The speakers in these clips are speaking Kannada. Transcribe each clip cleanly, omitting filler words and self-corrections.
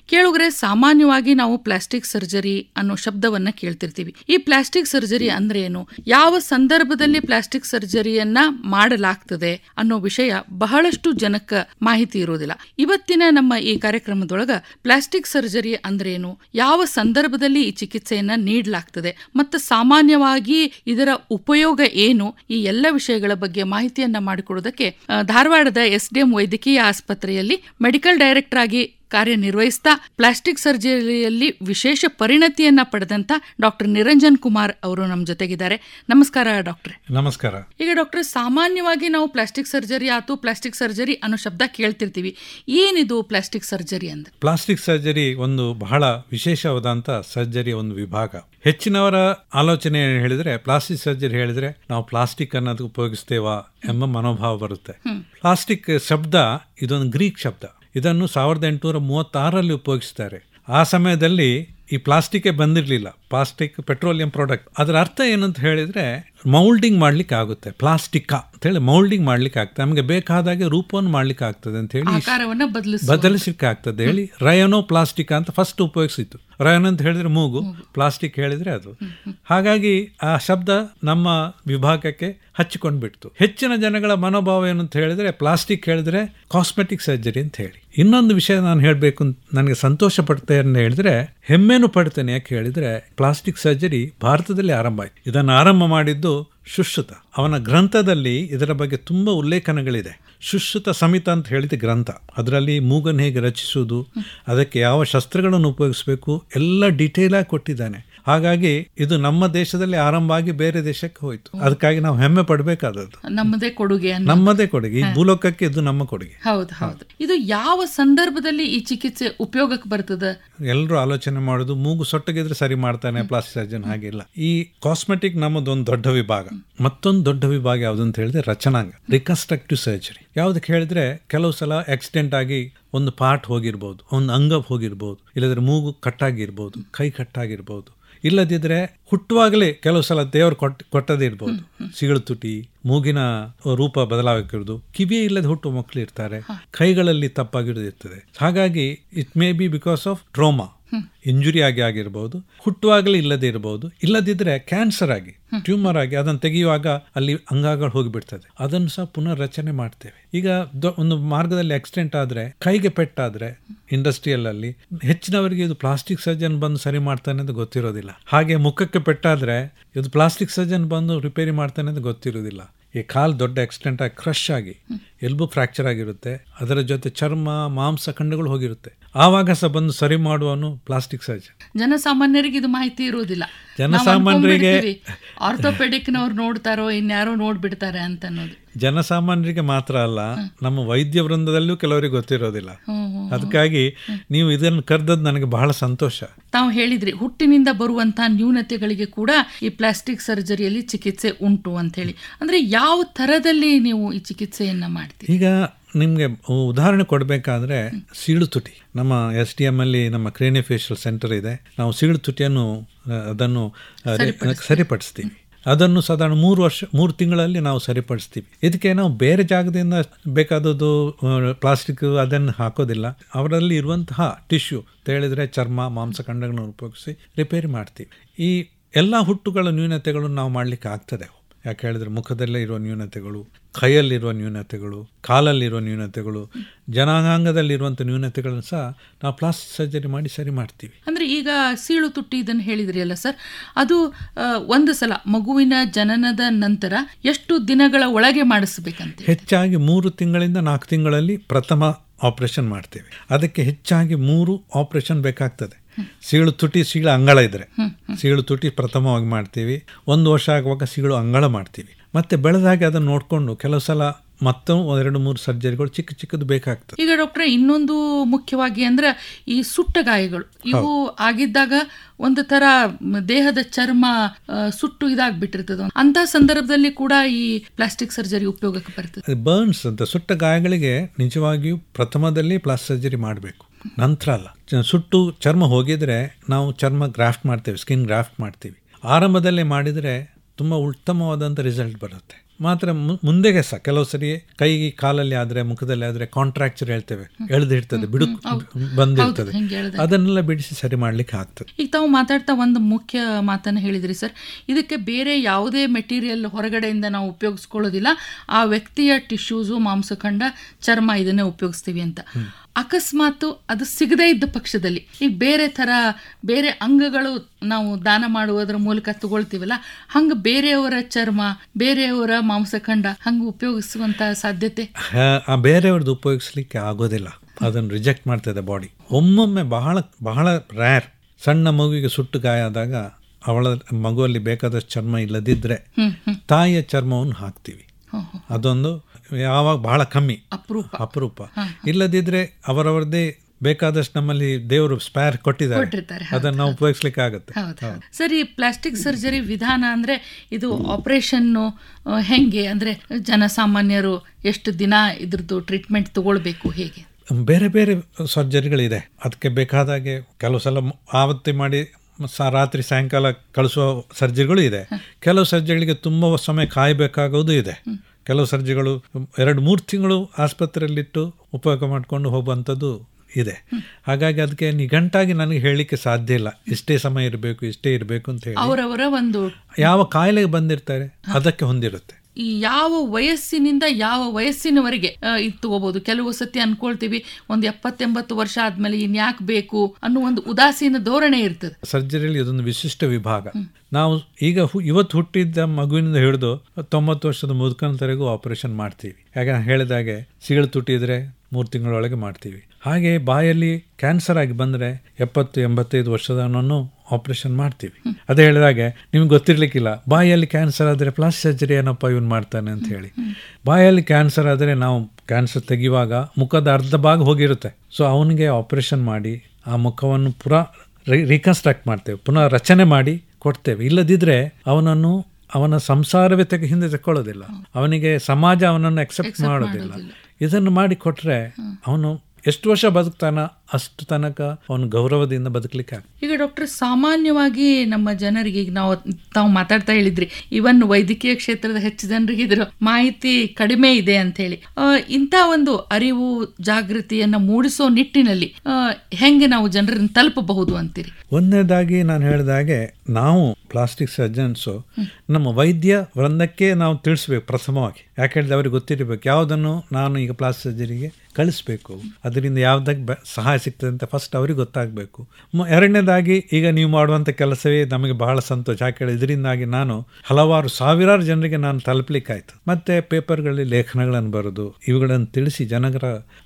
ಕೇಳುಗರೆ, ಸಾಮಾನ್ಯವಾಗಿ ನಾವು ಪ್ಲಾಸ್ಟಿಕ್ ಸರ್ಜರಿ ಅನ್ನೋ ಶಬ್ದವನ್ನ ಕೇಳ್ತಿರ್ತೀವಿ. ಈ ಪ್ಲಾಸ್ಟಿಕ್ ಸರ್ಜರಿ ಅಂದ್ರೆ ಏನು, ಯಾವ ಸಂದರ್ಭದಲ್ಲಿ ಪ್ಲಾಸ್ಟಿಕ್ ಸರ್ಜರಿಯನ್ನ ಮಾಡಲಾಗ್ತದೆ ಅನ್ನೋ ವಿಷಯ ಬಹಳಷ್ಟು ಜನಕ್ಕೆ ಮಾಹಿತಿ ಇರೋದಿಲ್ಲ. ಇವತ್ತಿನ ನಮ್ಮ ಈ ಕಾರ್ಯಕ್ರಮದೊಳಗ ಪ್ಲಾಸ್ಟಿಕ್ ಸರ್ಜರಿ ಅಂದ್ರೆ ಏನು, ಯಾವ ಸಂದರ್ಭದಲ್ಲಿ ಈ ಚಿಕಿತ್ಸೆಯನ್ನ ನೀಡಲಾಗ್ತದೆ ಮತ್ತು ಸಾಮಾನ್ಯವಾಗಿ ಇದರ ಉಪಯೋಗ ಏನು, ಈ ಎಲ್ಲ ವಿಷಯಗಳ ಬಗ್ಗೆ ಮಾಹಿತಿಯನ್ನ ಮಾಡಿಕೊಡೋದಕ್ಕೆ ಧಾರವಾಡದ SDM ವೈದ್ಯಕೀಯ ಆಸ್ಪತ್ರೆಯಲ್ಲಿ ಮೆಡಿಕಲ್ ಡೈರೆಕ್ಟರ್ ಆಗಿ ಕಾರ್ಯನಿರ್ವಹಿಸ್ತಾ ಪ್ಲಾಸ್ಟಿಕ್ ಸರ್ಜರಿಯಲ್ಲಿ ವಿಶೇಷ ಪರಿಣತಿಯನ್ನ ಪಡೆದಂತ ಡಾಕ್ಟರ್ ನಿರಂಜನ್ ಕುಮಾರ್ ಅವರು ನಮ್ಮ ಜೊತೆಗಿದ್ದಾರೆ. ನಮಸ್ಕಾರ ಡಾಕ್ಟ್ರೆ. ನಮಸ್ಕಾರ. ಈಗ ಡಾಕ್ಟರ್, ಸಾಮಾನ್ಯವಾಗಿ ನಾವು ಪ್ಲಾಸ್ಟಿಕ್ ಸರ್ಜರಿ ಪ್ಲಾಸ್ಟಿಕ್ ಸರ್ಜರಿ ಅನ್ನೋ ಶಬ್ದ ಕೇಳ್ತಿರ್ತೀವಿ. ಏನಿದು ಪ್ಲಾಸ್ಟಿಕ್ ಸರ್ಜರಿ ಅಂದ್ರೆ? ಪ್ಲಾಸ್ಟಿಕ್ ಸರ್ಜರಿ ಒಂದು ಬಹಳ ವಿಶೇಷವಾದಂತ ಸರ್ಜರಿ ಒಂದು ವಿಭಾಗ. ಹೆಚ್ಚಿನವರ ಆಲೋಚನೆ ಹೇಳಿದ್ರೆ ಪ್ಲಾಸ್ಟಿಕ್ ಸರ್ಜರಿ ಹೇಳಿದ್ರೆ ನಾವು ಪ್ಲಾಸ್ಟಿಕ್ ಅನ್ನೋದು ಉಪಯೋಗಿಸ್ತೇವಾ ಎಂಬ ಮನೋಭಾವ ಬರುತ್ತೆ. ಪ್ಲಾಸ್ಟಿಕ್ ಶಬ್ದ ಇದೊಂದು ಗ್ರೀಕ್ ಶಬ್ದ. ಇದನ್ನು 1836 ಉಪಯೋಗಿಸ್ತಾರೆ. ಆ ಸಮಯದಲ್ಲಿ ಈ ಪ್ಲಾಸ್ಟಿಕ್ ಬಂದಿರಲಿಲ್ಲ. Plastic petroleum product. ಅದರ ಅರ್ಥ ಏನಂತ ಹೇಳಿದ್ರೆ ಮೌಲ್ಡಿಂಗ್ ಮಾಡ್ಲಿಕ್ಕೆ ಆಗುತ್ತೆ. ಪ್ಲಾಸ್ಟಿಕ್ ಅಂತ ಹೇಳಿ ಮೌಲ್ಡಿಂಗ್ ಮಾಡ್ಲಿಕ್ಕೆ ಆಗ್ತದೆ, ನಮಗೆ ಬೇಕಾದಾಗೆ ರೂಪವನ್ನು ಮಾಡ್ಲಿಕ್ಕೆ ಆಗ್ತದೆ ಅಂತ ಹೇಳಿ, ಬದಲಿಸಲಿಕ್ಕೆ ಆಗ್ತದೆ ಹೇಳಿ ರಯನೋ ಪ್ಲಾಸ್ಟಿಕ್ ಅಂತ ಫಸ್ಟ್ ಉಪಯೋಗಿಸಿತ್ತು. ರಯನ್ ಅಂತ ಹೇಳಿದ್ರೆ ಮೂಗು, ಪ್ಲಾಸ್ಟಿಕ್ ಹೇಳಿದ್ರೆ ಅದು. ಹಾಗಾಗಿ ಆ ಶಬ್ದ ನಮ್ಮ ವಿಭಾಗಕ್ಕೆ ಹಚ್ಚಿಕೊಂಡು ಬಿಡ್ತು. ಹೆಚ್ಚಿನ ಜನಗಳ ಮನೋಭಾವ ಏನಂತ ಹೇಳಿದ್ರೆ ಪ್ಲಾಸ್ಟಿಕ್ ಹೇಳಿದ್ರೆ ಕಾಸ್ಮೆಟಿಕ್ ಸರ್ಜರಿ ಅಂತ ಹೇಳಿ. ಇನ್ನೊಂದು ವಿಷಯ ನಾನು ಹೇಳಬೇಕು, ನನಗೆ ಸಂತೋಷ ಪಡ್ತೇನೆ ಅಂತ ಹೇಳಿದ್ರೆ ಹೆಮ್ಮೆನೂ ಪಡ್ತೇನೆ. ಯಾಕೆ ಹೇಳಿದ್ರೆ ಪ್ಲಾಸ್ಟಿಕ್ ಸರ್ಜರಿ ಭಾರತದಲ್ಲಿ ಆರಂಭ ಆಯಿತು. ಇದನ್ನು ಆರಂಭ ಮಾಡಿದ್ದು ಸುಶ್ರುತ. ಅವನ ಗ್ರಂಥದಲ್ಲಿ ಇದರ ಬಗ್ಗೆ ತುಂಬಾ ಉಲ್ಲೇಖನಗಳಿದೆ. ಸುಶ್ರುತ ಸಮಿತ ಅಂತ ಹೇಳಿದ ಗ್ರಂಥ. ಅದರಲ್ಲಿ ಮೂಗನ್ನು ಹೇಗೆ ರಚಿಸುವುದು, ಅದಕ್ಕೆ ಯಾವ ಶಸ್ತ್ರಗಳನ್ನು ಉಪಯೋಗಿಸಬೇಕು ಎಲ್ಲ ಡೀಟೇಲ್ ಆಗಿ ಕೊಟ್ಟಿದ್ದಾನೆ. ಹಾಗಾಗಿ ಇದು ನಮ್ಮ ದೇಶದಲ್ಲಿ ಆರಂಭ ಆಗಿ ಬೇರೆ ದೇಶಕ್ಕೆ ಹೋಯ್ತು. ಅದಕ್ಕಾಗಿ ನಾವು ಹೆಮ್ಮೆ ಪಡಬೇಕಾದದ್ದು. ನಮ್ಮದೇ ಕೊಡುಗೆ ಈ ಭೂಲೋಕಕ್ಕೆ ಇದು ನಮ್ಮ ಕೊಡುಗೆ. ಹೌದು ಹೌದು. ಇದು ಯಾವ ಸಂದರ್ಭದಲ್ಲಿ ಈ ಚಿಕಿತ್ಸೆ ಉಪಯೋಗಕ್ಕೆ ಬರ್ತದೆ? ಎಲ್ಲರೂ ಆಲೋಚನೆ ಮಾಡೋದು ಮೂಗು ಸೊಟ್ಟಗಿದ್ರೆ ಸರಿ ಮಾಡ್ತಾನೆ ಪ್ಲಾಸ್ಟಿಕ್ ಸರ್ಜನ್. ಹಾಗಿಲ್ಲ. ಈ ಕಾಸ್ಮೆಟಿಕ್ ನಮ್ಮದೊಂದು ದೊಡ್ಡ ವಿಭಾಗ. ಮತ್ತೊಂದು ದೊಡ್ಡ ವಿಭಾಗ ಯಾವ್ದಂತ ಹೇಳಿದ್ರೆ ರಚನಾಂಗ, ರಿಕನ್ಸ್ಟ್ರಕ್ಟಿವ್ ಸರ್ಜರಿ. ಯಾವ್ದಕ್ಕೆ ಹೇಳಿದ್ರೆ ಕೆಲವು ಸಲ ಆಕ್ಸಿಡೆಂಟ್ ಆಗಿ ಒಂದು ಪಾರ್ಟ್ ಹೋಗಿರ್ಬೋದು, ಒಂದು ಅಂಗ ಹೋಗಿರ್ಬೋದು, ಇಲ್ಲದ್ರೆ ಮೂಗು ಕಟ್ಟಾಗಿರ್ಬೋದು, ಕೈ ಕಟ್ಟಾಗಿರ್ಬೋದು, ಇಲ್ಲದಿದ್ರೆ ಹುಟ್ಟುವಾಗಲೇ ಕೆಲವು ಸಲ ದೇವರು ಕೊಟ್ಟದೇ ಇರ್ಬೋದು. ಸಿಗಳು ತುಟಿ, ಮೂಗಿನ ರೂಪ ಬದಲಾಗಿರೋದು, ಕಿವಿಯೇ ಇಲ್ಲದೆ ಹುಟ್ಟುವ ಮಕ್ಕಳು ಇರ್ತಾರೆ, ಕೈಗಳಲ್ಲಿ ತಪ್ಪಾಗಿರೋದು ಇರ್ತದೆ. ಹಾಗಾಗಿ it may be because of trauma, injury ಆಗಿರ್ಬೋದು, ಹುಟ್ಟುವಾಗಲೇ ಇಲ್ಲದೆ ಇರಬಹುದು, ಇಲ್ಲದಿದ್ರೆ ಕ್ಯಾನ್ಸರ್ ಆಗಿ ಟ್ಯೂಮರ್ ಆಗಿ ಅದನ್ನು ತೆಗೆಯುವಾಗ ಅಲ್ಲಿ ಅಂಗಗಳು ಹೋಗಿಬಿಡ್ತದೆ. ಅದನ್ನು ಸಹ ಪುನರ್ ರಚನೆ ಮಾಡ್ತೇವೆ. ಈಗ ಒಂದು ಮಾರ್ಗದಲ್ಲಿ ಆಕ್ಸಿಡೆಂಟ್ ಆದ್ರೆ, ಕೈಗೆ ಪೆಟ್ಟಾದ್ರೆ ಇಂಡಸ್ಟ್ರಿಯಲ್ ಅಲ್ಲಿ ಹೆಚ್ಚಿನವರಿಗೆ ಇದು ಪ್ಲಾಸ್ಟಿಕ್ ಸರ್ಜನ್ ಬಂದು ಸರಿ ಮಾಡ್ತಾನೆ ಅಂತ ಗೊತ್ತಿರೋದಿಲ್ಲ. ಹಾಗೆ ಮುಖಕ್ಕೆ ಪೆಟ್ಟಾದ್ರೆ ಇದು ಪ್ಲಾಸ್ಟಿಕ್ ಸರ್ಜನ್ ಬಂದು ರಿಪೇರಿ ಮಾಡ್ತಾನೆ ಅಂತ ಗೊತ್ತಿರೋದಿಲ್ಲ. ಈ ಕಾಲು ದೊಡ್ಡ ಆಕ್ಸಿಡೆಂಟ್ ಆಗಿ ಕ್ರಶ್ ಆಗಿ ಎಲ್ಬು ಫ್ರಾಕ್ಚರ್ ಆಗಿರುತ್ತೆ, ಅದರ ಜೊತೆ ಚರ್ಮ ಮಾಂಸ ಖಂಡಗಳು ಹೋಗಿರುತ್ತೆ. ಆವಾಗ ಸಹ ಬಂದು ಸರಿ ಮಾಡುವನು ಪ್ಲಾಸ್ಟಿಕ್ ಸರ್ಜನ್. ಜನಸಾಮಾನ್ಯರಿಗೆ ಇದು ಮಾಹಿತಿ ಇರುವುದಿಲ್ಲ. ಜನಸಾಮಾನ್ಯರಿಗೆ ಆರ್ಥೋಪೆಡಿಕ್ನವ್ರು ನೋಡ್ತಾರೋ ಇನ್ಯಾರೋ ನೋಡ್ಬಿಡ್ತಾರೆ ಅಂತ ಅನ್ನೋದು ಜನಸಾಮಾನ್ಯರಿಗೆ ಮಾತ್ರ ಅಲ್ಲ, ನಮ್ಮ ವೈದ್ಯ ವೃಂದದಲ್ಲೂ ಕೆಲವರಿಗೆ ಗೊತ್ತಿರೋದಿಲ್ಲ. ಅದಕ್ಕಾಗಿ ನೀವು ಇದನ್ನು ಕರೆದದ್ದು ನನಗೆ ಬಹಳ ಸಂತೋಷ. ತಾವು ಹೇಳಿದ್ರಿ ಹುಟ್ಟಿನಿಂದ ಬರುವಂತಹ ನ್ಯೂನತೆಗಳಿಗೆ ಕೂಡ ಈ ಪ್ಲಾಸ್ಟಿಕ್ ಸರ್ಜರಿಯಲ್ಲಿ ಚಿಕಿತ್ಸೆ ಉಂಟು ಅಂತ ಹೇಳಿ. ಅಂದ್ರೆ ಯಾವ ತರದಲ್ಲಿ ನೀವು ಈ ಚಿಕಿತ್ಸೆಯನ್ನ ಮಾಡ್ತೀವಿ? ಈಗ ನಿಮ್ಗೆ ಉದಾಹರಣೆ ಕೊಡಬೇಕಾದ್ರೆ ಸೀಳು ತುಟಿ, ನಮ್ಮ SDM ಅಲ್ಲಿ ನಮ್ಮ ಕ್ರೇನಿಯೋಫೇಶಿಯಲ್ ಸೆಂಟರ್ ಇದೆ. ನಾವು ಸೀಳು ತುಟಿಯನ್ನು ಅದನ್ನು ಸರಿಪಡಿಸ್ತೀವಿ. ಅದನ್ನು ಸಾಧಾರಣ 3 ತಿಂಗಳಲ್ಲಿ ನಾವು ಸರಿಪಡಿಸ್ತೀವಿ. ಇದಕ್ಕೆ ನಾವು ಬೇರೆ ಜಾಗದಿಂದ ಬೇಕಾದದ್ದು ಪ್ಲಾಸ್ಟಿಕ್ ಅದನ್ನು ಹಾಕೋದಿಲ್ಲ. ಅವರಲ್ಲಿ ಇರುವಂತಹ ಟಿಶ್ಯೂ ಅಂತ ಹೇಳಿದ್ರೆ ಚರ್ಮ ಮಾಂಸಖಂಡಗಳನ್ನು ಉಪಯೋಗಿಸಿ ರಿಪೇರಿ ಮಾಡ್ತೀವಿ. ಈ ಎಲ್ಲ ಹುಟ್ಟುಗಳ ನ್ಯೂನತೆಗಳನ್ನು ನಾವು ಮಾಡಲಿಕ್ಕೆ ಆಗ್ತದೆ. ಯಾಕೆ ಹೇಳಿದ್ರೆ ಮುಖದಲ್ಲೇ ಇರುವ ನ್ಯೂನತೆಗಳು, ಕೈಯಲ್ಲಿರುವ ನ್ಯೂನತೆಗಳು, ಕಾಲಲ್ಲಿರುವ ನ್ಯೂನತೆಗಳು, ಜನಾಂಗದಲ್ಲಿರುವಂಥ ನ್ಯೂನತೆಗಳನ್ನು ಸಹ ನಾವು ಪ್ಲಾಸ್ಟಿಕ್ ಸರ್ಜರಿ ಮಾಡಿ ಸರಿ ಮಾಡ್ತೀವಿ. ಅಂದರೆ ಈಗ ಸೀಳು ತುಟಿ ಇದನ್ನು ಹೇಳಿದ್ರಿ ಅಲ್ಲ ಸರ್, ಅದು ಒಂದು ಸಲ ಮಗುವಿನ ಜನನದ ನಂತರ ಎಷ್ಟು ದಿನಗಳ ಒಳಗೆ ಮಾಡಿಸ್ಬೇಕಂತ? ಹೆಚ್ಚಾಗಿ 3 ತಿಂಗಳಿಂದ 4 ತಿಂಗಳಲ್ಲಿ ಪ್ರಥಮ ಆಪರೇಷನ್ ಮಾಡ್ತೇವೆ. ಅದಕ್ಕೆ ಹೆಚ್ಚಾಗಿ 3 ಆಪರೇಷನ್ ಬೇಕಾಗ್ತದೆ. ಸೀಳು ತುಟಿ, ಸೀಳು ಅಂಗಳ ಇದ್ರೆ ಸೀಳು ತುಟಿ ಪ್ರಥಮವಾಗಿ ಮಾಡ್ತೀವಿ. 1 ವರ್ಷ ಆಗುವಾಗ ಸೀಳು ಅಂಗಳ ಮಾಡ್ತೀವಿ. ಮತ್ತೆ ಬೆಳೆದಾಗಿ ಅದನ್ನು ನೋಡಿಕೊಂಡು ಕೆಲವು ಸಲ ಮತ್ತೊಂದು 2-3 ಸರ್ಜರಿಗಳು ಚಿಕ್ಕ ಚಿಕ್ಕದು ಬೇಕಾಗ್ತದೆ. ಈಗ ಡಾಕ್ಟ್ರೆ, ಇನ್ನೊಂದು ಮುಖ್ಯವಾಗಿ ಅಂದ್ರೆ ಈ ಸುಟ್ಟ ಗಾಯಗಳು ಇವು ಆಗಿದ್ದಾಗ ಒಂದು ತರ ದೇಹದ ಚರ್ಮ ಸುಟ್ಟು ಇದಾಗ್ಬಿಟ್ಟಿರ್ತದೆ. ಅಂತ ಸಂದರ್ಭದಲ್ಲಿ ಕೂಡ ಈ ಪ್ಲಾಸ್ಟಿಕ್ ಸರ್ಜರಿ ಉಪಯೋಗಕ್ಕೆ ಬರ್ತದೆ. ಬರ್ನ್ಸ್ ಅಂತ ಸುಟ್ಟ ಗಾಯಗಳಿಗೆ ನಿಜವಾಗಿಯೂ ಪ್ರಥಮದಲ್ಲಿ ಪ್ಲಾಸ್ಟಿಕ್ ಸರ್ಜರಿ ಮಾಡಬೇಕು, ನಂತರ ಅಲ್ಲ. ಸುಟ್ಟು ಚರ್ಮ ಹೋಗಿದ್ರೆ ನಾವು ಚರ್ಮ ಗ್ರಾಫ್ಟ್ ಮಾಡ್ತೇವೆ, ಸ್ಕಿನ್ ಗ್ರಾಫ್ಟ್ ಮಾಡ್ತೀವಿ. ಆರಂಭದಲ್ಲೇ ಮಾಡಿದರೆ ತುಂಬ ಉತ್ತಮವಾದಂಥ ರಿಸಲ್ಟ್ ಬರುತ್ತೆ. ಮಾತ್ರ ಮುಂದೆಗೆ ಸಹ ಕೆಲವು ಸರಿ ಕೈ ಕಾಲಲ್ಲಿ ಆದ್ರೆ ಮುಖದಲ್ಲಿ ಆದ್ರೆ ಕಾಂಟ್ರಾಕ್ಚರ್ ಹೇಳ್ತೇವೆ, ಎಳೆದಿರ್ತದೆ, ಬಿಡುಕು ಬಂದಿರ್ತದೆ, ಅದನ್ನೆಲ್ಲ ಬಿಡಿಸಿ ಸರಿ ಮಾಡ್ಲಿಕ್ಕೆ ಆಗ್ತದೆ. ಈಗ ತಾವು ಮಾತಾಡ್ತಾ ಒಂದು ಮುಖ್ಯ ಮಾತನ್ನು ಹೇಳಿದ್ರಿ ಸರ್, ಇದಕ್ಕೆ ಬೇರೆ ಯಾವುದೇ ಮೆಟೀರಿಯಲ್ ಹೊರಗಡೆಯಿಂದ ನಾವು ಉಪಯೋಗಿಸ್ಕೊಳ್ಳೋದಿಲ್ಲ, ಆ ವ್ಯಕ್ತಿಯ ಟಿಶ್ಯೂಸು, ಮಾಂಸಖಂಡ, ಚರ್ಮ ಇದನ್ನೇ ಉಪಯೋಗಿಸ್ತೀವಿ ಅಂತ. ಅಕಸ್ಮಾತ್ ಅದು ಸಿಗದೇ ಇದ್ದ ಪಕ್ಷದಲ್ಲಿ ಈಗ ಬೇರೆ ಅಂಗಗಳು ನಾವು ದಾನ ಮಾಡುವುದರ ಮೂಲಕ ತಗೊಳ್ತೀವಲ್ಲ, ಹಂಗ ಬೇರೆಯವರ ಚರ್ಮ, ಬೇರೆಯವರ ಮಾಂಸಖಂಡ ಹಂಗ ಉಪಯೋಗಿಸುವಂತ ಸಾಧ್ಯತೆ? ಬೇರೆಯವ್ರದ್ದು ಉಪಯೋಗಿಸ್ಲಿಕ್ಕೆ ಆಗೋದಿಲ್ಲ, ಅದನ್ನು ರಿಜೆಕ್ಟ್ ಮಾಡ್ತದೆ ಬಾಡಿ. ಒಮ್ಮೊಮ್ಮೆ ಬಹಳ ಬಹಳ ರ್ಯಾರ್, ಸಣ್ಣ ಮಗುವಿಗೆ ಸುಟ್ಟು ಗಾಯ ಆದಾಗ ಅವಳ ಮಗುವಲ್ಲಿ ಬೇಕಾದಷ್ಟು ಚರ್ಮ ಇಲ್ಲದಿದ್ರೆ ತಾಯಿಯ ಚರ್ಮವನ್ನು ಹಾಕ್ತೀವಿ. ಅದೊಂದು ಯಾವಾಗ ಬಹಳ ಕಮ್ಮಿ, ಅಪರೂಪ. ಇಲ್ಲದಿದ್ರೆ ಅವರವರದೇ ಬೇಕಾದಷ್ಟು ನಮ್ಮಲ್ಲಿ ದೇವರು ಸ್ಪೇರ್ ಕೊಟ್ಟಿದ್ದಾರೆ, ಅದನ್ನು ನಾವು ಉಪಯೋಗಿಸ್ಲಿಕ್ಕೆ ಆಗುತ್ತೆ. ಸರಿ, ಪ್ಲಾಸ್ಟಿಕ್ ಸರ್ಜರಿ ವಿಧಾನ ಅಂದ್ರೆ ಇದು ಆಪರೇಷನ್ ಹೆಂಗೆ ಅಂದ್ರೆ ಜನಸಾಮಾನ್ಯರು ಎಷ್ಟು ದಿನ ಇದ್ರದ್ದು ಟ್ರೀಟ್ಮೆಂಟ್ ತಗೊಳ್ಬೇಕು, ಹೇಗೆ? ಬೇರೆ ಬೇರೆ ಸರ್ಜರಿಗಳಿದೆ, ಅದಕ್ಕೆ ಬೇಕಾದಾಗೆ ಕೆಲವು ಸಲ ಆವತ್ತಿ ಮಾಡಿ ರಾತ್ರಿ ಸಾಯಂಕಾಲ ಕಳಿಸುವ ಸರ್ಜರಿಗಳು ಇದೆ. ಕೆಲವು ಸರ್ಜರಿಗಳಿಗೆ ತುಂಬ ಸಮಯ ಕಾಯಬೇಕಾಗೋದು ಇದೆ. ಕೆಲವು ಸರ್ಜರಿಗಳು 2-3 ತಿಂಗಳು ಆಸ್ಪತ್ರೆಯಲ್ಲಿಟ್ಟು ಉಪಯೋಗ ಮಾಡಿಕೊಂಡು ಹೋಗುವಂಥದ್ದು ಇದೆ. ಹಾಗಾಗಿ ಅದಕ್ಕೆ ನಿಘಂಟಾಗಿ ನನಗೆ ಹೇಳಲಿಕ್ಕೆ ಸಾಧ್ಯ ಇಲ್ಲ, ಇಷ್ಟೇ ಸಮಯ ಇರಬೇಕು, ಇಷ್ಟೇ ಇರಬೇಕು ಅಂತ ಹೇಳಿ. ಅವರವರ ಒಂದು ಯಾವ ಕಾಯಿಲೆಗೆ ಬಂದಿರ್ತಾರೆ ಅದಕ್ಕೆ ಹೊಂದಿರುತ್ತೆ. ಈ ಯಾವ ವಯಸ್ಸಿನಿಂದ ಯಾವ ವಯಸ್ಸಿನವರೆಗೆ ಇದು ತಗೋಬಹುದು? ಕೆಲವು ಸತಿ ಅನ್ಕೊಳ್ತೀವಿ ಒಂದು 70-80 ವರ್ಷ ಆದ್ಮೇಲೆ ಇನ್ಯಾಕ್ ಬೇಕು ಅನ್ನೋ ಒಂದು ಉದಾಸೀನ ಧೋರಣೆ ಇರ್ತದೆ. ಸರ್ಜರಿಯಲ್ಲಿ ಇದೊಂದು ವಿಶಿಷ್ಟ ವಿಭಾಗ. ನಾವು ಈಗ ಇವತ್ತು ಹುಟ್ಟಿದ್ದ ಮಗುವಿನಿಂದ ಹಿಡಿದು 90 ವರ್ಷದ ಮುದುಕನವರೆಗೂ ಆಪರೇಷನ್ ಮಾಡ್ತೀವಿ. ಯಾಕೆ ಹೇಳಿದಾಗೆ ಸಿಗಳು ತುಟ್ಟಿದ್ರೆ 3 ತಿಂಗಳೊಳಗೆ ಮಾಡ್ತೀವಿ. ಹಾಗೆ ಬಾಯಲ್ಲಿ ಕ್ಯಾನ್ಸರ್ ಆಗಿ ಬಂದರೆ 70-85 ವರ್ಷದವನನ್ನು ಆಪರೇಷನ್ ಮಾಡ್ತೀವಿ. ಅದೇ ಹೇಳಿದಾಗೆ ನಿಮ್ಗೆ ಗೊತ್ತಿರ್ಲಿಕ್ಕಿಲ್ಲ, ಬಾಯಲ್ಲಿ ಕ್ಯಾನ್ಸರ್ ಆದರೆ ಪ್ಲಾಸ್ಟಿಕ್ ಸರ್ಜರಿ ಏನಪ್ಪ ಇವನು ಮಾಡ್ತಾನೆ ಅಂತ ಹೇಳಿ. ಬಾಯಲ್ಲಿ ಕ್ಯಾನ್ಸರ್ ಆದರೆ ನಾವು ಕ್ಯಾನ್ಸರ್ ತೆಗೆಯುವಾಗ ಮುಖದ ಅರ್ಧ ಭಾಗ ಹೋಗಿರುತ್ತೆ. ಸೊ ಅವನಿಗೆ ಆಪರೇಷನ್ ಮಾಡಿ ಆ ಮುಖವನ್ನು ಪುನಃ ರೀಕನ್ಸ್ಟ್ರಕ್ಟ್ ಮಾಡ್ತೇವೆ, ಪುನಃ ರಚನೆ ಮಾಡಿ ಕೊಡ್ತೇವೆ. ಇಲ್ಲದಿದ್ರೆ ಅವನ ಸಂಸಾರವೇ ಹಿಂದೆ ತಗೊಳ್ಳೋದಿಲ್ಲ, ಅವನಿಗೆ ಸಮಾಜ ಅವನನ್ನು ಅಕ್ಸೆಪ್ಟ್ ಮಾಡೋದಿಲ್ಲ. ಇದನ್ನು ಮಾಡಿ ಕೊಟ್ರೆ ಅವನು ಎಷ್ಟು ವರ್ಷ ಬದುಕ್ತಾನ ಅಷ್ಟು ತನಕ ಅವನು ಗೌರವದಿಂದ ಬದುಕಲಿಕ್ಕೆ ಆಗ್ತದೆ. ಈಗ ಡಾಕ್ಟರ್, ಸಾಮಾನ್ಯವಾಗಿ ನಮ್ಮ ಜನರಿಗೆ ಈಗ ತಾವು ಮಾತಾಡ್ತಾ ಹೇಳಿದ್ರಿ, ಇವನ್ ವೈದ್ಯಕೀಯ ಕ್ಷೇತ್ರದ ಹೆಚ್ಚು ಜನರಿಗೆ ಇದರ ಮಾಹಿತಿ ಕಡಿಮೆ ಇದೆ ಅಂತ ಹೇಳಿ. ಇಂಥ ಒಂದು ಅರಿವು ಜಾಗೃತಿಯನ್ನ ಮೂಡಿಸೋ ನಿಟ್ಟಿನಲ್ಲಿ ಹೆಂಗೆ ನಾವು ಜನರನ್ನು ತಲುಪಬಹುದು ಅಂತೀರಿ? ಒಂದನೇದಾಗಿ ನಾನು ಹೇಳಿದಾಗೆ, ನಾವು ಪ್ಲಾಸ್ಟಿಕ್ ಸರ್ಜನ್ಸು ನಮ್ಮ ವೈದ್ಯ ವೃಂದಕ್ಕೆ ನಾವು ತಿಳಿಸ್ಬೇಕು ಪ್ರಥಮವಾಗಿ. ಯಾಕೆ ಹೇಳಿದ್ರೆ ಅವ್ರಿಗೆ ಗೊತ್ತಿರಬೇಕು ಯಾವುದನ್ನು ನಾನು ಈಗ ಪ್ಲಾಸ್ಟಿಕ್ ಸರ್ಜರಿಗೆ ಕಳಿಸ್ಬೇಕು, ಅದರಿಂದ ಯಾವ್ದಾಗ ಸಹಾಯ ಸಿಗ್ತದೆ ಅಂತ ಫಸ್ಟ್ ಅವ್ರಿಗೆ ಗೊತ್ತಾಗಬೇಕು. ಎರಡನೇದಾಗಿ, ಈಗ ನೀವು ಮಾಡುವಂಥ ಕೆಲಸವೇ ನಮಗೆ ಬಹಳ ಸಂತೋಷ. ಯಾಕೆ ಹೇಳಿ ಇದರಿಂದಾಗಿ ನಾನು ಸಾವಿರಾರು ಜನರಿಗೆ ನಾನು ತಲುಪಲಿಕ್ಕಾಯ್ತು. ಮತ್ತೆ ಪೇಪರ್ಗಳಲ್ಲಿ ಲೇಖನಗಳನ್ನು ಬರೋದು, ಇವುಗಳನ್ನು ತಿಳಿಸಿ ಜನರ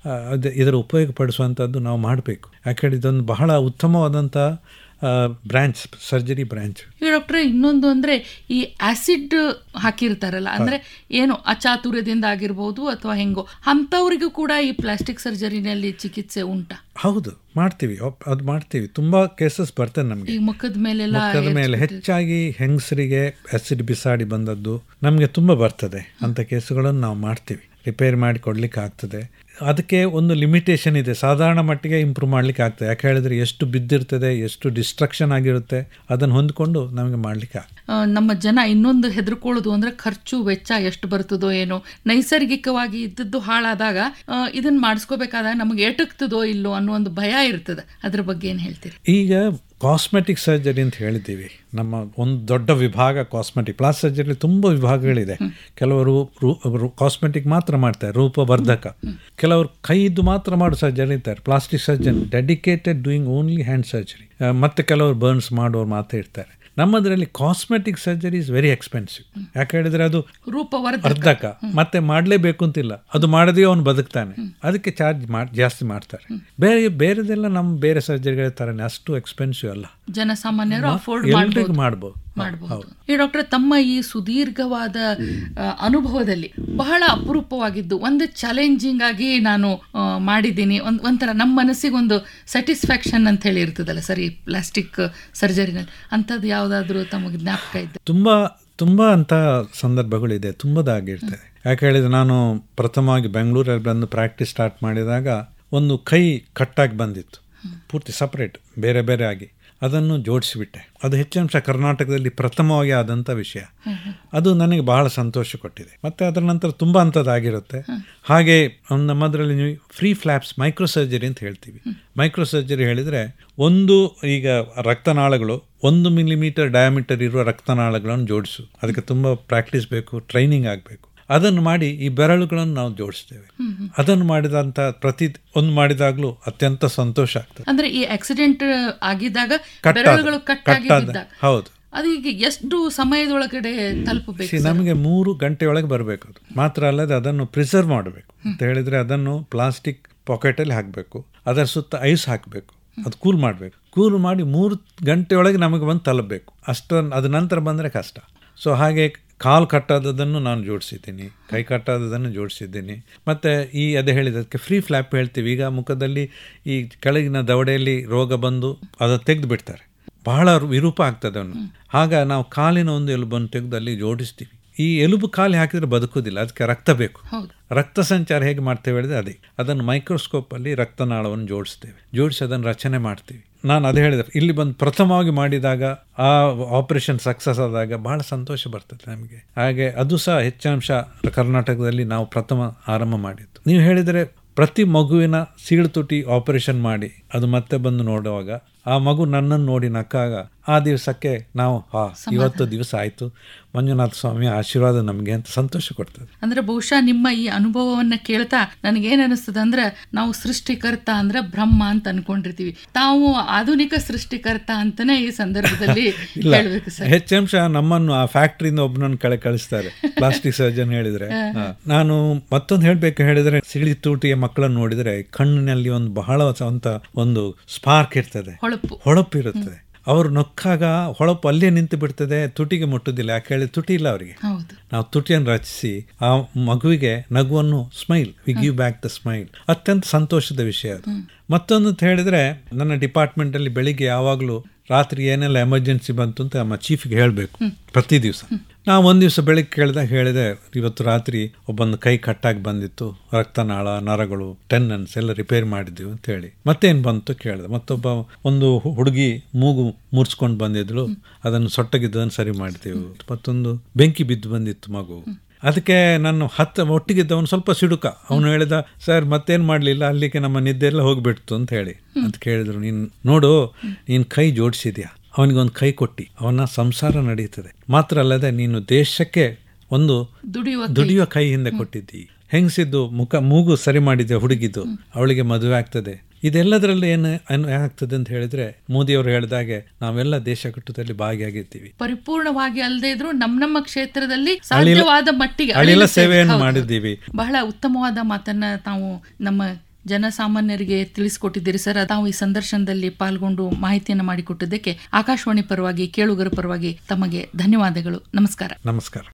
ಇದರ ಉಪಯೋಗ ಪಡಿಸುವಂಥದ್ದು ನಾವು ಮಾಡಬೇಕು. ಯಾಕೆ ಹೇಳಿ ಇದೊಂದು ಬಹಳ ಉತ್ತಮವಾದಂಥ ಬ್ರಾಂಚ್, ಸರ್ಜರಿ ಬ್ರಾಂಚ್. ಈಗ ಡಾಕ್ಟ್ರೆ, ಇನ್ನೊಂದು ಅಂದ್ರೆ ಈ ಆಸಿಡ್ ಹಾಕಿರ್ತಾರಲ್ಲ, ಅಂದ್ರೆ ಏನು ಅಚಾತುರ್ಯದಿಂದ ಆಗಿರ್ಬೋದು ಅಥವಾ ಹೆಂಗೋ, ಅಂಥವ್ರಿಗೂ ಕೂಡ ಈ ಪ್ಲಾಸ್ಟಿಕ್ ಸರ್ಜರಿನಲ್ಲಿ ಚಿಕಿತ್ಸೆ ಉಂಟಾ? ಹೌದು, ಮಾಡ್ತೀವಿ, ಅದು ಮಾಡ್ತೀವಿ. ತುಂಬಾ ಕೇಸಸ್ ಬರ್ತದೆ ನಮಗೆ. ಮುಖದ ಮೇಲೆ ಹೆಚ್ಚಾಗಿ ಹೆಂಗಸರಿಗೆ ಆಸಿಡ್ ಬಿಸಾಡಿ ಬಂದದ್ದು ನಮಗೆ ತುಂಬಾ ಬರ್ತದೆ. ಅಂತ ಕೇಸುಗಳನ್ನು ನಾವು ಮಾಡ್ತೀವಿ, ರಿಪೇರಿ ಮಾಡಿ ಕೊಡ್ಲಿಕ್ಕೆ ಆಗ್ತದೆ. ಅದಕ್ಕೆ ಒಂದು ಲಿಮಿಟೇಷನ್ ಇದೆ, ಸಾಧಾರಣ ಮಟ್ಟಿಗೆ ಇಂಪ್ರೂವ್ ಮಾಡ್ಲಿಕ್ಕೆ ಆಗ್ತದೆ. ಯಾಕೆ ಹೇಳಿದ್ರೆ ಎಷ್ಟು ಬಿದ್ದಿರ್ತದೆ, ಎಷ್ಟು ಡಿಸ್ಟ್ರಕ್ಷನ್ ಆಗಿರುತ್ತೆ, ಅದನ್ನು ಹೊಂದ್ಕೊಂಡು ನಮಗೆ ಮಾಡ್ಲಿಕ್ಕೆ ಆಗ್ತದೆ. ನಮ್ಮ ಜನ ಇನ್ನೊಂದು ಹೆದರ್ಕೊಳ್ಳೋದು ಅಂದ್ರೆ ಖರ್ಚು ವೆಚ್ಚ ಎಷ್ಟು ಬರ್ತದೋ ಏನೋ. ನೈಸರ್ಗಿಕವಾಗಿ ಇದ್ದದ್ದು ಹಾಳಾದಾಗ ಇದನ್ನ ಮಾಡಿಸ್ಕೋಬೇಕಾದಾಗ ನಮಗೆ ಎಟಕ್ತದೋ ಇಲ್ಲೋ ಅನ್ನೋ ಒಂದು ಭಯ ಇರ್ತದೆ. ಅದ್ರ ಬಗ್ಗೆ ಏನ್ ಹೇಳ್ತೀರಿ? ಈಗ ಕಾಸ್ಮೆಟಿಕ್ ಸರ್ಜರಿ ಅಂತ ಹೇಳಿದ್ದೀವಿ, ನಮ್ಮ ಒಂದು ದೊಡ್ಡ ವಿಭಾಗ ಕಾಸ್ಮೆಟಿಕ್. ಪ್ಲಾಸ್ಟಿಕ್ ಸರ್ಜರಿ ತುಂಬ ವಿಭಾಗಗಳಿದೆ. ಕೆಲವರು ಕಾಸ್ಮೆಟಿಕ್ ಮಾತ್ರ ಮಾಡ್ತಾರೆ, ರೂಪವರ್ಧಕ. ಕೆಲವರು ಕೈದು ಮಾತ್ರ ಮಾಡೋ ಸರ್ಜರಿ ಇರ್ತಾರೆ, plastic surgeon dedicated doing only hand surgery. ಮತ್ತೆ ಕೆಲವರು ಬರ್ನ್ಸ್ ಮಾಡೋರು ಮಾತ್ರ ಇರ್ತಾರೆ. ನಮ್ಮದ್ರಲ್ಲಿ cosmetic surgery is very expensive. ಯಾಕೆ ಹೇಳಿದ್ರೆ ಅದು ರೂಪವರ್ಧಕ, ಮತ್ತೆ ಮಾಡಲೇಬೇಕು ಅಂತಿಲ್ಲ, ಅದು ಮಾಡದೇ ಅವನು ಬದುಕ್ತಾನೆ, ಅದಕ್ಕೆ ಚಾರ್ಜ್ ಜಾಸ್ತಿ ಮಾಡ್ತಾರೆ. ಬೇರೆದೆಲ್ಲ ನಮ್ಮ ಬೇರೆ ಸರ್ಜರಿಗಳ ತರನೇ ಅಷ್ಟು ಎಕ್ಸ್ಪೆನ್ಸಿವ್ ಅಲ್ಲ, ಜನಸಾಮಾನ್ಯರು ಅಫೋರ್ಡ್ ಮಾಡಬಹುದು. ಈ ಡಾಕ್ಟರ್, ತಮ್ಮ ಈ ಸುದೀರ್ಘವಾದ ಅನುಭವದಲ್ಲಿ ಬಹಳ ಅಪರೂಪವಾಗಿದ್ದು ಒಂದು ಚಾಲೆಂಜಿಂಗ್ ಆಗಿ ನಾನು ಮಾಡಿದ್ದೀನಿ, ಒಂಥರ ನಮ್ಮ ಮನಸ್ಸಿಗೆ ಒಂದು ಸ್ಯಾಟಿಸ್ಫ್ಯಾಕ್ಷನ್ ಅಂತ ಹೇಳಿ ಇರ್ತದಲ್ಲ ಸರ್ ಈ ಪ್ಲಾಸ್ಟಿಕ್ ಸರ್ಜರಿನಲ್ಲಿ, ಅಂಥದ್ದು ಯಾವುದಾದ್ರೂ ತಮಗೆ ಜ್ಞಾಪಕ ಇದೆ? ತುಂಬಾ ಅಂತ ಸಂದರ್ಭಗಳಿದೆ, ತುಂಬದಾಗಿರ್ತದೆ. ಯಾಕೆ ಹೇಳಿದ್ರೆ ನಾನು ಪ್ರಥಮವಾಗಿ ಬೆಂಗಳೂರಲ್ಲಿ ಬಂದು ಪ್ರಾಕ್ಟೀಸ್ ಸ್ಟಾರ್ಟ್ ಮಾಡಿದಾಗ ಒಂದು ಕೈ ಕಟ್ಟಾಗಿ ಬಂದಿತ್ತು, ಪೂರ್ತಿ ಸಪ್ರೇಟ್ ಬೇರೆ ಬೇರೆ ಆಗಿ. ಅದನ್ನು ಜೋಡಿಸಿಬಿಟ್ಟೆ. ಅದು ಹೆಚ್ಚಾಂಶ ಕರ್ನಾಟಕದಲ್ಲಿ ಪ್ರಥಮವಾಗಿ ಆದಂಥ ವಿಷಯ. ಅದು ನನಗೆ ಬಹಳ ಸಂತೋಷ ಕೊಟ್ಟಿದೆ. ಮತ್ತು ಅದರ ನಂತರ ತುಂಬ ಅಂಥದ್ದಾಗಿರುತ್ತೆ. ಹಾಗೆ ನಮ್ಮದರಲ್ಲಿ ನೀವು ಫ್ರೀ ಫ್ಲ್ಯಾಪ್ಸ್ ಮೈಕ್ರೋ ಸರ್ಜರಿ ಅಂತ ಹೇಳ್ತೀವಿ. ಮೈಕ್ರೋ ಸರ್ಜರಿ ಹೇಳಿದರೆ ಒಂದು ಈಗ ರಕ್ತನಾಳಗಳು 1 ಮಿಲಿಮೀಟರ್ ಡಯಾಮೀಟರ್ ಇರುವ ರಕ್ತನಾಳಗಳನ್ನು ಜೋಡಿಸು. ಅದಕ್ಕೆ ತುಂಬ ಪ್ರಾಕ್ಟೀಸ್ ಬೇಕು, ಟ್ರೈನಿಂಗ್ ಆಗಬೇಕು. ಅದನ್ನು ಮಾಡಿ ಈ ಬೆರಳುಗಳನ್ನು ನಾವು ಜೋಡಿಸ್ತೇವೆ. ಅದನ್ನು ಮಾಡಿದಂಥ ಒಂದು ಮಾಡಿದಾಗಲೂ ಅತ್ಯಂತ ಸಂತೋಷ ಆಗ್ತದೆ. ಅಂದ್ರೆ ಈ ಆಕ್ಸಿಡೆಂಟ್ ಆಗಿದ್ದಾಗ ಬೆರಳುಗಳು ಕಟ್ಟಾಗಿ ಹೌದು. ಅದು ಈಗ ಎಷ್ಟು ಸಮಯದೊಳಗಡೆ ತಲುಪಬೇಕು? ನಮಗೆ 3 ಗಂಟೆಯೊಳಗೆ ಬರಬೇಕು. ಅದು ಮಾತ್ರ ಅಲ್ಲದೆ ಅದನ್ನು ಪ್ರಿಸರ್ವ್ ಮಾಡಬೇಕು ಅಂತ ಹೇಳಿದರೆ ಅದನ್ನು ಪ್ಲಾಸ್ಟಿಕ್ ಪಾಕೆಟಲ್ಲಿ ಹಾಕಬೇಕು. ಅದರ ಸುತ್ತ ಐಸ್ ಹಾಕಬೇಕು. ಅದು ಕೂಲ್ ಮಾಡಬೇಕು. ಕೂಲ್ ಮಾಡಿ 3 ಗಂಟೆಯೊಳಗೆ ನಮಗೆ ಬಂದು ತಲುಪಬೇಕು. ಅದ ನಂತರ ಬಂದರೆ ಕಷ್ಟ. ಸೊ ಹಾಗೆ ಕಾಲು ಕಟ್ಟಾದದನ್ನು ನಾನು ಜೋಡಿಸಿದ್ದೀನಿ, ಕೈ ಕಟ್ಟಾದದನ್ನು ಜೋಡಿಸಿದ್ದೀನಿ. ಮತ್ತು ಅದೇ ಹೇಳಿದ್ದಕ್ಕೆ ಫ್ರೀ ಫ್ಲ್ಯಾಪ್ ಹೇಳ್ತೀವಿ. ಈಗ ಮುಖದಲ್ಲಿ ಈ ಕೆಳಗಿನ ದವಡೆಯಲ್ಲಿ ರೋಗ ಬಂದು ಅದು ತೆಗೆದು ಬಿಡ್ತಾರೆ, ಬಹಳ ವಿರೂಪ ಆಗ್ತದೆ ಅವನು. ಆಗ ನಾವು ಕಾಲಿನ ಒಂದು ಎಲುಬನ್ನು ತೆಗೆದು ಅಲ್ಲಿ ಜೋಡಿಸ್ತೀವಿ. ಈ ಎಲುಬು ಖಾಲಿ ಹಾಕಿದರೆ ಬದುಕೋದಿಲ್ಲ, ಅದಕ್ಕೆ ರಕ್ತ ಬೇಕು. ರಕ್ತ ಸಂಚಾರ ಹೇಗೆ ಮಾಡ್ತೇವೆ ಹೇಳಿದ್ರೆ ಅದೇ, ಅದನ್ನು ಮೈಕ್ರೋಸ್ಕೋಪಲ್ಲಿ ರಕ್ತನಾಳವನ್ನು ಜೋಡಿಸಿ ಅದನ್ನು ರಚನೆ ಮಾಡ್ತೀವಿ. ನಾನು ಅದೇ ಹೇಳಿದೆ, ಇಲ್ಲಿ ಬಂದು ಪ್ರಥಮವಾಗಿ ಮಾಡಿದಾಗ ಆ ಆಪರೇಷನ್ ಸಕ್ಸಸ್ ಆದಾಗ ಬಹಳ ಸಂತೋಷ ಬರ್ತದೆ ನಮಗೆ. ಹಾಗೆ ಅದು ಸಹ ಹೆಚ್ಚಾಂಶ ಕರ್ನಾಟಕದಲ್ಲಿ ನಾವು ಪ್ರಥಮ ಆರಂಭ ಮಾಡಿದ್ದು. ನೀವು ಹೇಳಿದರೆ ಪ್ರತಿ ಮಗುವಿನ ಸೀಳು ತುಟಿ ಆಪರೇಷನ್ ಮಾಡಿ ಅದು ಮತ್ತೆ ಬಂದು ನೋಡುವಾಗ ಆ ಮಗು ನನ್ನನ್ನು ನೋಡಿ ನಕ್ಕಾಗ ಆ ದಿವಸಕ್ಕೆ ನಾವು ಇವತ್ತು ದಿವಸ ಆಯಿತು, ಮಂಜುನಾಥ ಸ್ವಾಮಿ ಆಶೀರ್ವಾದ ನಮಗೆ ಅಂತ ಸಂತೋಷ ಕೊಡ್ತದೆ. ಅಂದ್ರೆ ಬಹುಶಃ ನಿಮ್ಮ ಈ ಅನುಭವವನ್ನ ಕೇಳ್ತಾ ನನಗೇನ್ ಅನಿಸ್ತದೆ ಅಂದ್ರೆ, ನಾವು ಸೃಷ್ಟಿಕರ್ತ ಅಂದ್ರೆ ಬ್ರಹ್ಮ ಅಂತ ಅನ್ಕೊಂಡಿರ್ತೀವಿ, ತಾವು ಆಧುನಿಕ ಸೃಷ್ಟಿಕರ್ತ ಅಂತಾನೆ ಈ ಸಂದರ್ಭದಲ್ಲಿ ಹೇಳ್ಬೇಕು ಸರ್. ಹೆಚ್ಚಾಂಶ ನಮ್ಮನ್ನು ಆ ಫ್ಯಾಕ್ಟ್ರಿಯಿಂದ ಒಬ್ಬನನ್ನು ಕಳಿಸ್ತಾರೆ ಪ್ಲಾಸ್ಟಿಕ್ ಸರ್ಜನ್ ಹೇಳಿದ್ರೆ. ನಾನು ಮತ್ತೊಂದು ಹೇಳ್ಬೇಕು ಹೇಳಿದ್ರೆ, ಸಿಳಿ ತೂಟಿಯ ಮಕ್ಕಳನ್ನು ನೋಡಿದ್ರೆ ಕಣ್ಣಿನಲ್ಲಿ ಒಂದು ಬಹಳ ಒಂದು ಸ್ಪಾರ್ಕ್ ಇರ್ತದೆ, ಹೊಳಪು ಇರುತ್ತದೆ. ಅವರು ನೊಕ್ಕಾಗ ಹೊಳಪು ಅಲ್ಲೇ ನಿಂತು ಬಿಡ್ತದೆ, ತುಟಿಗೆ ಮುಟ್ಟುದಿಲ್ಲ. ಯಾಕೆ ಹೇಳಿ ತುಟಿ ಇಲ್ಲ ಅವರಿಗೆ. ನಾವು ತುಟಿಯನ್ನು ರಚಿಸಿ ಆ ಮಗುವಿಗೆ ನಗುವನ್ನು smile, we give back the smile. ಅತ್ಯಂತ ಸಂತೋಷದ ವಿಷಯ ಅದು. ಮತ್ತೊಂದು ಹೇಳಿದ್ರೆ, ನನ್ನ ಡಿಪಾರ್ಟ್ಮೆಂಟ್ ಅಲ್ಲಿ ಬೆಳಿಗ್ಗೆ ಯಾವಾಗಲೂ ರಾತ್ರಿ ಏನೆಲ್ಲ ಎಮರ್ಜೆನ್ಸಿ ಬಂತು ಅಂತ ನಮ್ಮ ಚೀಫ್ಗೆ ಹೇಳಬೇಕು ಪ್ರತಿ ದಿವಸ. ನಾವು ಒಂದು ದಿವಸ ಬೆಳಿಗ್ಗೆ ಹೇಳಿದೆ, ಇವತ್ತು ರಾತ್ರಿ ಒಬ್ಬೊಂದು ಕೈ ಕಟ್ಟಾಗಿ ಬಂದಿತ್ತು, ರಕ್ತನಾಳ, ನರಗಳು, ಟೆನ್ನನ್ಸ್ ಎಲ್ಲ ರಿಪೇರ್ ಮಾಡಿದ್ವಿ ಅಂತ ಹೇಳಿ. ಮತ್ತೇನು ಬಂತು ಕೇಳಿದೆ. ಮತ್ತೊಬ್ಬ ಒಂದು ಹುಡುಗಿ ಮೂಗು ಮುರ್ಸ್ಕೊಂಡು ಬಂದಿದ್ಳು, ಅದನ್ನು ಸೊಟ್ಟಗಿದ್ದದನ್ನು ಸರಿ ಮಾಡ್ತೀವಿ. ಮತ್ತೊಂದು ಬೆಂಕಿ ಬಿದ್ದು ಬಂದಿತ್ತು ಮಗು, ಅದಕ್ಕೆ ನಾನು ಒಟ್ಟಿಗಿದ್ದವನು ಸ್ವಲ್ಪ ಸಿಡುಕ. ಅವನು ಹೇಳಿದ, ಸರ್ ಮತ್ತೇನು ಮಾಡಲಿಲ್ಲ, ಅಲ್ಲಿಗೆ ನಮ್ಮ ನಿದ್ದೆ ಎಲ್ಲ ಹೋಗ್ಬಿಡ್ತು ಅಂತ ಹೇಳಿ. ಅಂತ ಕೇಳಿದ್ರು, ನೀನು ಕೈ ಜೋಡಿಸಿದ್ಯಾ, ಅವನಿಗೊಂದು ಕೈ ಕೊಟ್ಟು ಅವನ ಸಂಸಾರ ನಡೀತದೆ. ಮಾತ್ರ ಅಲ್ಲದೆ ನೀನು ದೇಶಕ್ಕೆ ಒಂದು ದುಡಿಯುವ ಕೈ ಹಿಂದೆ ಕೊಟ್ಟಿದ್ದಿ. ಹೆಂಗಸಿದ್ದು ಮೂಗು ಸರಿ ಮಾಡಿದ್ದೆ ಹುಡುಗಿದ್ದು, ಅವಳಿಗೆ ಮದುವೆ ಆಗ್ತದೆ. ಇದೆಲ್ಲದರಲ್ಲಿ ಏನು ಆಗ್ತದೆ ಅಂತ ಹೇಳಿದ್ರೆ, ಮೋದಿಯವರು ಹೇಳಿದಾಗೆ ನಾವೆಲ್ಲ ದೇಶ ಕಟ್ಟುದಲ್ಲಿ ಭಾಗಿಯಾಗಿರ್ತೀವಿ. ಪರಿಪೂರ್ಣವಾಗಿ ಅಲ್ಲದೆ ಇದ್ರು ನಮ್ಮ ಕ್ಷೇತ್ರದಲ್ಲಿ ಸಾಧ್ಯವಾದ ಮಟ್ಟಿಗೆ ಅಳಿಲ ಸೇವೆಯನ್ನು ಮಾಡಿದ್ದೀವಿ. ಬಹಳ ಉತ್ತಮವಾದ ಮಾತನ್ನ ತಾವು ನಮ್ಮ ಜನಸಾಮಾನ್ಯರಿಗೆ ತಿಳಿಸಿಕೊಟ್ಟಿದ್ದೀರಿ ಸರ್. ತಾವು ಈ ಸಂದರ್ಶನದಲ್ಲಿ ಪಾಲ್ಗೊಂಡು ಮಾಹಿತಿಯನ್ನು ಮಾಡಿಕೊಟ್ಟಿದ್ದಕ್ಕೆ ಆಕಾಶವಾಣಿ ಪರವಾಗಿ, ಕೇಳುಗರ ಪರವಾಗಿ ತಮಗೆ ಧನ್ಯವಾದಗಳು. ನಮಸ್ಕಾರ. ನಮಸ್ಕಾರ.